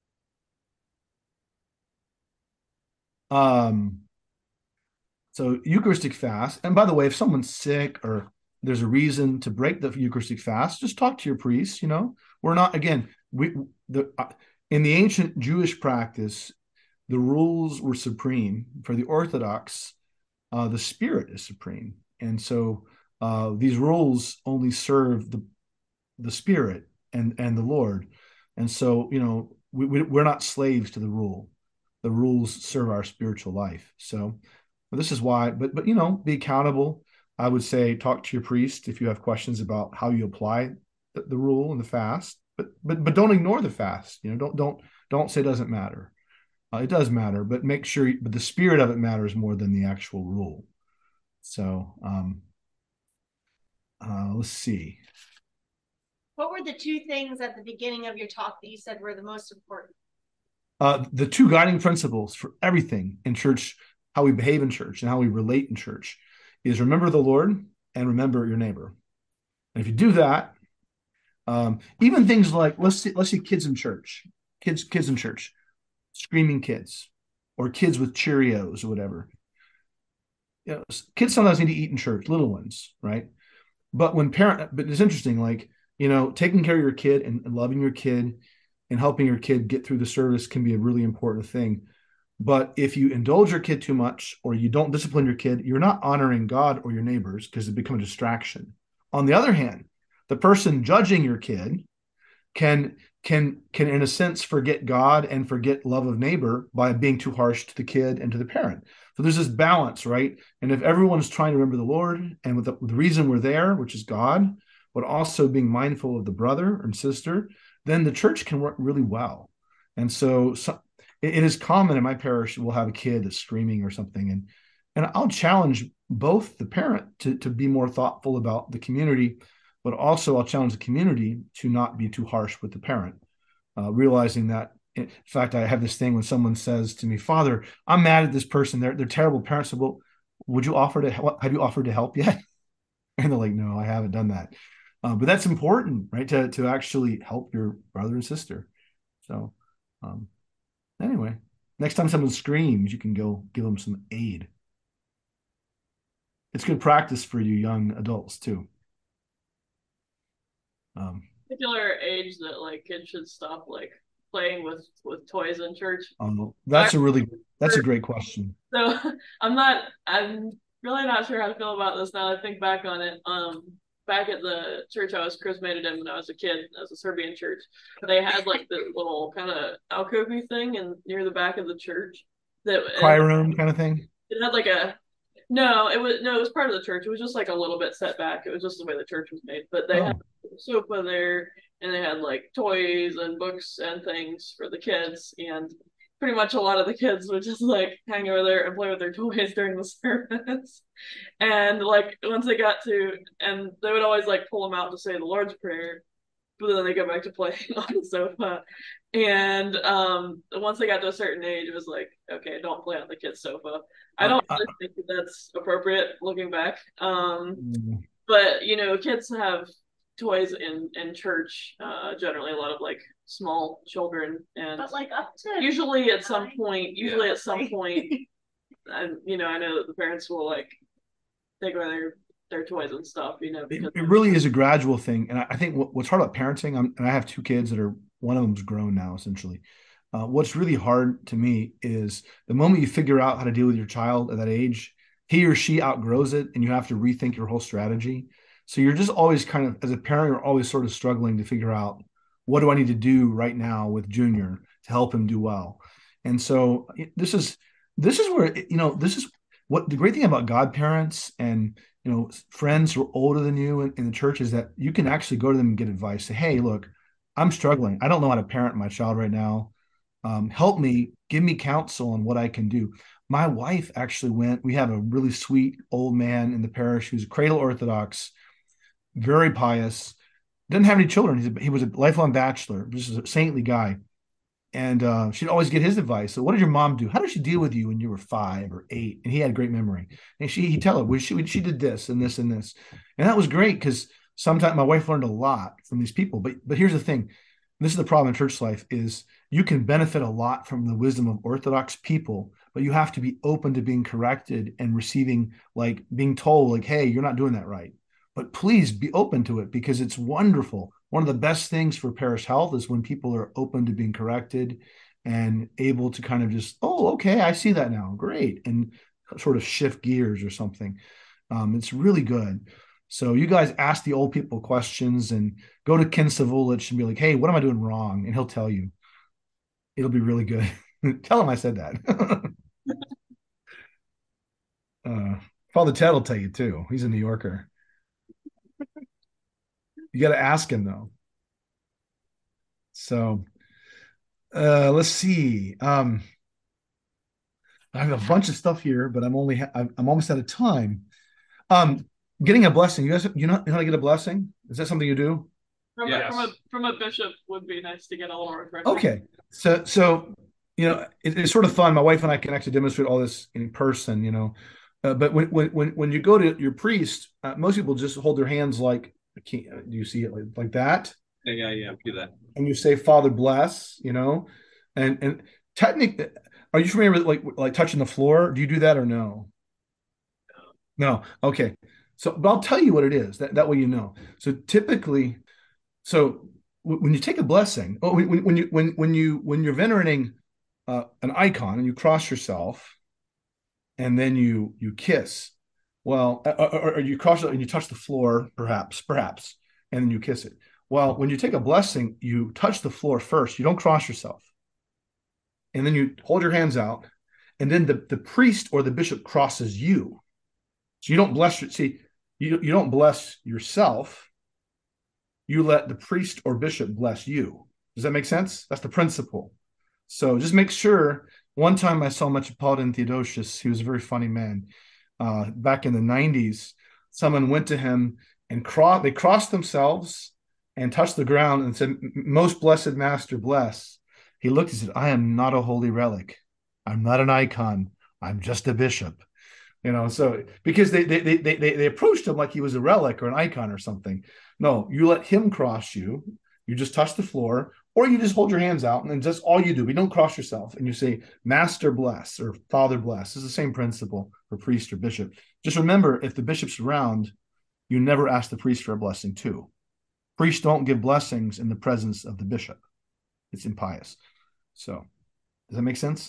um, so Eucharistic fast. And by the way, if someone's sick or there's a reason to break the Eucharistic fast, just talk to your priest. You know, we're not again. We the uh, in the ancient Jewish practice, the rules were supreme. For the Orthodox, uh, the Spirit is supreme, and so. Uh, these rules only serve the the Spirit and and the Lord, and so you know we, we we're not slaves to the rule. The rules serve our spiritual life. So well, this is why. But but you know, be accountable. I would say talk to your priest if you have questions about how you apply the, the rule and the fast. But but but don't ignore the fast. You know, don't don't don't say it doesn't matter. Uh, it does matter, but make sure. But the spirit of it matters more than the actual rule. So. Um, Uh, let's see. What were the two things at the beginning of your talk that you said were the most important? Uh, the two guiding principles for everything in church, how we behave in church and how we relate in church, is remember the Lord and remember your neighbor. And if you do that, um, even things like let's see, let's see kids in church, kids, kids in church, screaming kids, or kids with Cheerios or whatever. You know, kids sometimes need to eat in church, little ones, right? But when parent, but it's interesting, like, you know, taking care of your kid and, and loving your kid and helping your kid get through the service can be a really important thing. But if you indulge your kid too much or you don't discipline your kid, you're not honoring God or your neighbors because it becomes a distraction. On the other hand, the person judging your kid can can can in a sense forget God and forget love of neighbor by being too harsh to the kid and to the parent. So there's this balance, right? And if everyone's trying to remember the Lord and with the, with the reason we're there, which is God, but also being mindful of the brother and sister, then the church can work really well. And so, so it, it is common in my parish, we'll have a kid that's screaming or something. And, and I'll challenge both the parent to, to be more thoughtful about the community, but also I'll challenge the community to not be too harsh with the parent, uh, realizing that, in fact, I have this thing when someone says to me, "Father, I'm mad at this person. They're, they're terrible parents." So, well, would you offer to help? Have you offered to help yet? And they're like, "No, I haven't done that." Uh, but that's important, right? To, to actually help your brother and sister. So um, anyway, next time someone screams, you can go give them some aid. It's good practice for you young adults too. Um, Particular age that like kids should stop like playing with with toys in church. um, that's a really that's a great question. So I'm not I'm really not sure how to feel about this now that I think back on it. Um, back at the church I was chrismated in when I was a kid, as a Serbian church, they had like this little kind of alcove thing and near the back of the church that Cry room kind of thing. It had like a no, it was no, it was part of the church. It was just like a little bit set back. It was just the way the church was made. But they oh. had a sofa there, and they had like toys and books and things for the kids. And pretty much a lot of the kids would just like hang over there and play with their toys during the service. And like once they got to, and they would always like pull them out to say the Lord's Prayer. but then they go back to playing on the sofa. And um, once they got to a certain age, it was like, okay, don't play on the kid's sofa. I don't Uh, really think that that's appropriate looking back. Um, mm, but you know, kids have toys in in church. Uh, generally, a lot of like small children, and But like up to usually at some nine. point, usually at some point, and you know, I know that the parents will like take away their their toys and stuff, you know, it, because it really is a gradual thing. And I, I think what, what's hard about parenting, I'm, and I have two kids that are, one of them's grown now, essentially. Uh, what's really hard to me is the moment you figure out how to deal with your child at that age, he or she outgrows it and you have to rethink your whole strategy. So you're just always kind of, as a parent, you're always sort of struggling to figure out, what do I need to do right now with Junior to help him do well? And so this is, this is where, you know, this is what the great thing about godparents and, you know, friends who are older than you in, in the church is that you can actually go to them and get advice. Say, hey, look, I'm struggling. I don't know how to parent my child right now. Um, help me, give me counsel on what I can do. My wife actually went, we have a really sweet old man in the parish who's a cradle Orthodox, very pious, didn't have any children. He's a, he was a lifelong bachelor, just a saintly guy. And uh, she'd always get his advice. So, what did your mom do? How did she deal with you when you were five or eight? And he had great memory. And she, he'd tell her, well, she, she did this and this and this. And that was great because sometimes my wife learned a lot from these people. But, but here's the thing. This is the problem in church life is you can benefit a lot from the wisdom of Orthodox people, but you have to be open to being corrected and receiving, like being told, like, hey, you're not doing that right. But please be open to it because it's wonderful. One of the best things for parish health is when people are open to being corrected and able to kind of just, oh, okay, I see that now. Great. And sort of shift gears or something. Um, it's really good. So you guys ask the old people questions and go to Ken Savulich and be like, hey, what am I doing wrong? And he'll tell you. It'll be really good. Tell him I said that. uh, Father Ted will tell you too. He's a New Yorker. You got to ask him though. So uh, let's see. Um, I have a bunch of stuff here, but I'm only I'm, I'm almost out of time. Um, getting a blessing. You guys, you know, you know how to get a blessing? Is that something you do? From, Yes. a, from a from a bishop would be nice to get a little refresher. Okay, so so you know it, it's sort of fun. My wife and I can actually demonstrate all this in person. You know, uh, but when when when when you go to your priest, uh, most people just hold their hands like. Do you see it like, like that? Yeah, yeah, yeah. Do that. And you say, Father bless. You know, and and technically, are you familiar with like like touching the floor? Do you do that or no? No. Okay. So, but I'll tell you what it is. That that way you know. So typically. So when you take a blessing, oh, when, when you when when you when you're venerating uh, an icon and you cross yourself, and then you you kiss, well, or, or you cross it and you touch the floor, perhaps, perhaps, and then you kiss it. Well, when you take a blessing, you touch the floor first. You don't cross yourself, and then you hold your hands out, and then the the priest or the bishop crosses you. So you don't bless. See, you you don't bless yourself. You let the priest or bishop bless you. Does that make sense? That's the principle. So just make sure. One time I saw Metropolitan Theodosius. He was a very funny man. Uh, back in the nineties, someone went to him and cro- they crossed themselves and touched the ground and said, most blessed master, bless. He looked and said, I am not a holy relic. I'm not an icon. I'm just a bishop. You know, so because they they they they they approached him like he was a relic or an icon or something. No, you let him cross you. You just touch the floor, or you just hold your hands out, and then just all you do. We don't cross yourself, and you say, "Master bless" or "Father bless." It's the same principle for priest or bishop. Just remember, if the bishop's around, you never ask the priest for a blessing too. Priests don't give blessings in the presence of the bishop. It's impious. So, does that make sense?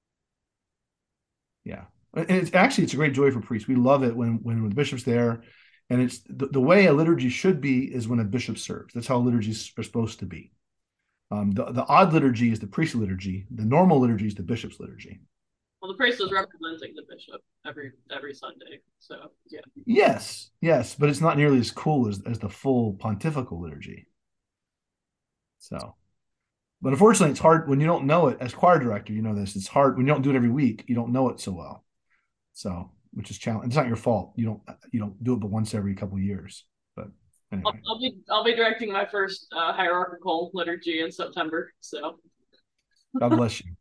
Yeah. And it's actually it's a great joy for priests. We love it when when the bishop's there, and it's the, the way a liturgy should be is when a bishop serves. That's how liturgies are supposed to be. Um, the the odd liturgy is the priestly liturgy. The normal liturgy is the bishop's liturgy. Well, the priest is representing the bishop every every Sunday, so yeah. Yes, yes, but it's not nearly as cool as as the full pontifical liturgy. So, but unfortunately, it's hard when you don't know it as choir director. You know this. It's hard when you don't do it every week. You don't know it so well. So, which is challenging. It's not your fault. You don't you don't do it but once every couple of years. But Anyway, I'll, I'll be I'll be directing my first uh, hierarchical liturgy in September. So God bless you.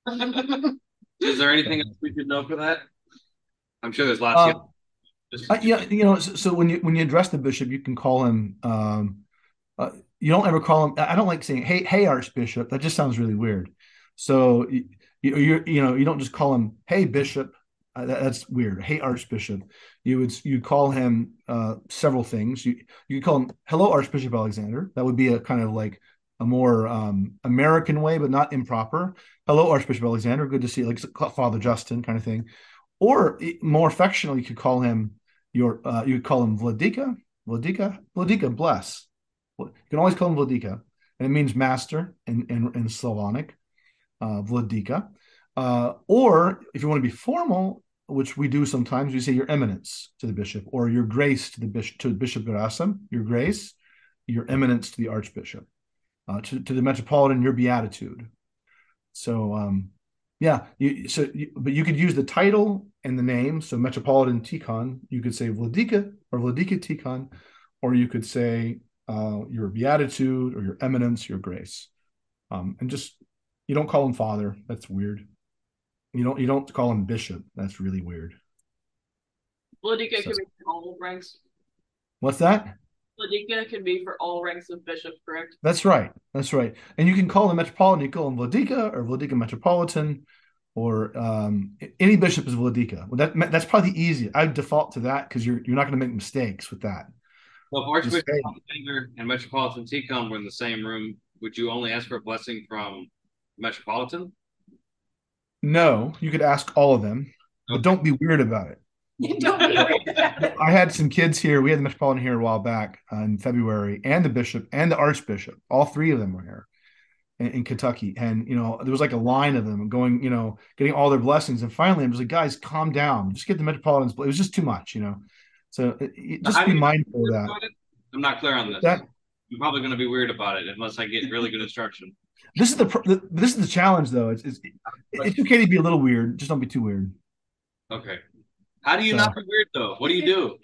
Is there anything else we could know for that? I'm sure there's lots. Uh, of just, uh, yeah, you know, so, so when you when you address the bishop, you can call him. Um, uh, you don't ever call him. I don't like saying, "Hey, hey, Archbishop." That just sounds really weird. So you you you know you don't just call him, "Hey, Bishop." Uh, that, that's weird. "Hey, Archbishop." You would you call him uh, several things. You you could call him, "Hello, Archbishop Alexander." That would be a kind of like a more um, American way, but not improper. "Hello, Archbishop Alexander. Good to see you." Like Father Justin kind of thing. Or more affectionately, you could call him your. Uh, you could call him Vladika, Vladika, Vladika. Bless. You can always call him Vladika, and it means master in in, in Slavonic, uh, Vladika. Uh, or if you want to be formal, which we do sometimes, we say your eminence to the bishop, or your grace to the bishop, to Bishop Gerasim, your grace, your eminence to the archbishop, uh, to, to the metropolitan, your beatitude. So, um, yeah, you, so you, but you could use the title and the name. So, Metropolitan Tikhon, you could say Vladika or Vladika Tikhon, or you could say uh, your beatitude or your eminence, your grace, um, and just you don't call him father. That's weird. You don't you don't call him bishop. That's really weird. Vladika So, can be for all ranks. what's that? Vladika can be for all ranks of bishop, correct? That's right. That's right. And you can call him metropolitan. You call him Vladika or Vladika Metropolitan, or um, any bishop is Vladika. Well, that that's probably the easiest. I would default to that because you're you're not going to make mistakes with that. well, if Archbishop Just, hey. Alexander and Metropolitan Tikhon were in the same room, would you only ask for a blessing from Metropolitan? No, you could ask all of them, but Okay. don't be weird about it. Don't be weird. I had some kids here. We had the Metropolitan here a while back uh, in February, and the bishop and the archbishop. All three of them were here in, in Kentucky. And, you know, there was like a line of them going, you know, getting all their blessings. And finally, I'm just like, guys, calm down. Just get the Metropolitans. It was just too much, you know. So it, it, just How be do you- mindful of that. I'm not clear on this. That I'm probably going to be weird about it unless I get really good instruction. this is the, pr- the this is the challenge, though. It's, it's it's okay to be a little weird. Just don't be too weird. Okay. How do you So- not be weird though? What do you do?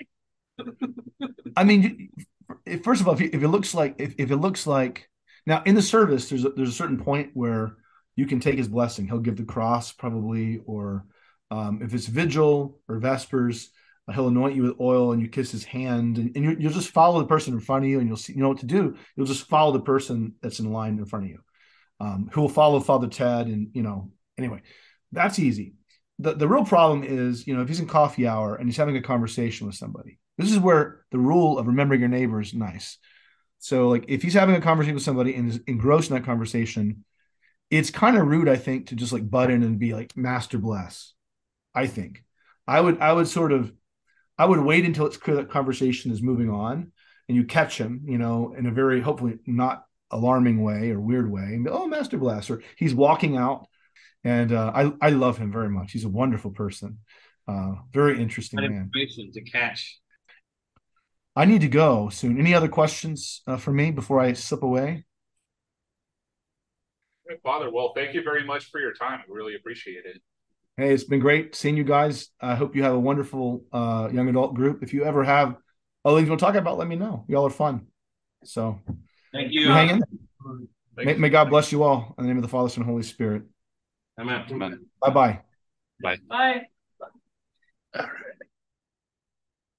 I mean, if, first of all, if, if it looks like if, if it looks like now in the service, there's a, there's a certain point where you can take his blessing. He'll give the cross probably, or um, if it's vigil or vespers, uh, he'll anoint you with oil and you kiss his hand, and, and you, you'll just follow the person in front of you, and you'll see you know what to do. You'll just follow the person that's in line in front of you, um, who will follow Father Ted, and you know anyway, that's easy. The, the real problem is, you know, if he's in coffee hour and he's having a conversation with somebody, this is where the rule of remembering your neighbor is nice. So, like, if he's having a conversation with somebody and is engrossed in that conversation, it's kind of rude, I think, to just like butt in and be like, "Master bless." I think I would, I would sort of, I would wait until it's clear that conversation is moving on, and you catch him, you know, in a very hopefully not alarming way or weird way, and be, "Oh, Master bless," or he's walking out. And uh, I I love him very much. He's a wonderful person, uh, very interesting That man. information to catch. I need to go soon. Any other questions uh, for me before I slip away? Father, well, thank you very much for your time. I really appreciate it. Hey, it's been great seeing you guys. I hope you have a wonderful uh, young adult group. If you ever have other things you want to talk about, let me know. Y'all are fun. So Thank you you. hang in there. May, you. may God bless you all in the name of the Father, Son, and Holy Spirit. Amen. Amen. Bye bye. Bye.